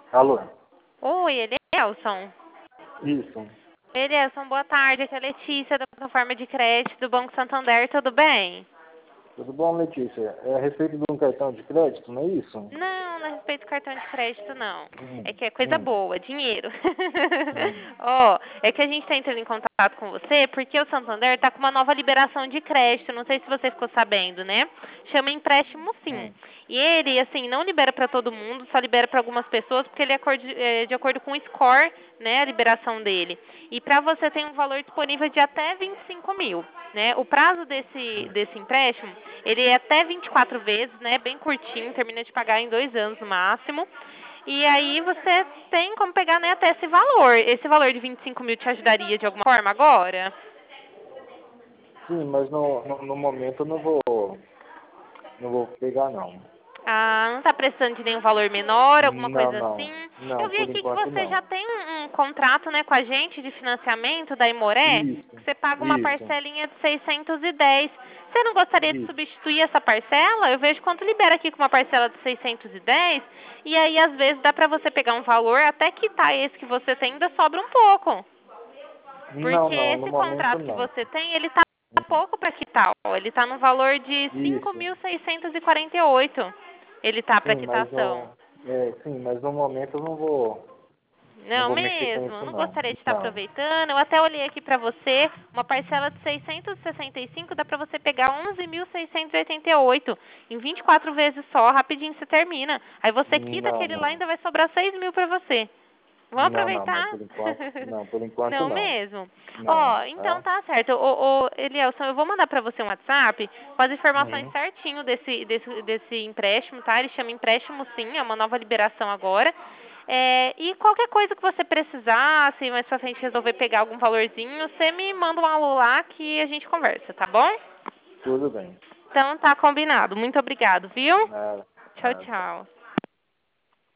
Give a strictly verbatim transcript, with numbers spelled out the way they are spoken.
Alô? Oi, Elielson. Isso. Elielson, boa tarde. Aqui é a Letícia, da plataforma de crédito do Banco Santander. Tudo bem? Tudo bom, Letícia? É a respeito de um cartão de crédito, não é isso? Não, não é a respeito do cartão de crédito, não. Hum, É que é coisa hum, boa, dinheiro. hum, Ó, é que a gente está entrando em contato com você porque o Santander está com uma nova liberação de crédito. Não sei se você ficou sabendo, né? Chama empréstimo sim. hum. E ele, assim, não libera para todo mundo, só libera para algumas pessoas porque ele é acordo- é de acordo com o score, né, a liberação dele. E para você tem um valor disponível de até vinte e cinco mil, né? O prazo desse, desse empréstimo, ele é até vinte e quatro vezes, né? Bem curtinho, termina de pagar em dois anos no máximo. E aí você tem como pegar, né, até esse valor. Esse valor de vinte e cinco mil te ajudaria de alguma forma agora? Sim, mas no, no, no momento eu não vou, não vou pegar, não. Ah, não tá precisando de nenhum valor menor, alguma Não, coisa não. assim? Eu Não, vi por aqui que enquanto você já não. tem um, um contrato, né, com a gente de financiamento da Imoré, que Isso, você paga uma isso, parcelinha de seiscentos e dez. Você não gostaria de isso. substituir essa parcela? Eu vejo quanto libera aqui com uma parcela de seiscentos e dez, e aí às vezes dá pra você pegar um valor, até quitar esse que você tem, ainda sobra um pouco. Não, Porque não, no esse momento contrato que não. você tem, ele tá Hum, pouco para quitar. ó. Ele tá no valor de cinco Isso. mil seiscentos e quarenta e oito. Ele tá para Sim, mas quitação. no, é, sim, mas no momento eu não vou, não Não vou mexer com mesmo, isso, não não. gostaria de estar Não. aproveitando. Eu até olhei aqui para você, uma parcela de seiscentos e sessenta e cinco dá para você pegar onze mil seiscentos e oitenta e oito em vinte e quatro vezes só, rapidinho você termina. Aí você quita Não, aquele lá e não. ainda vai sobrar seis mil para você. Vamos Não, não, mas aproveitar? por enquanto, não, por enquanto Não não. mesmo? Não, Ó, então tá? tá certo. Ô, ô, Elielson, eu vou mandar pra você um WhatsApp com as informações Uhum. certinho desse, desse, desse empréstimo, tá? Ele chama empréstimo sim, é uma nova liberação agora. É, e qualquer coisa que você precisar, se mais pra frente resolver pegar algum valorzinho, você me manda um alô lá que a gente conversa, tá bom? Tudo bem. Então tá combinado. Muito obrigado, viu? Nada, Tchau, nada. tchau.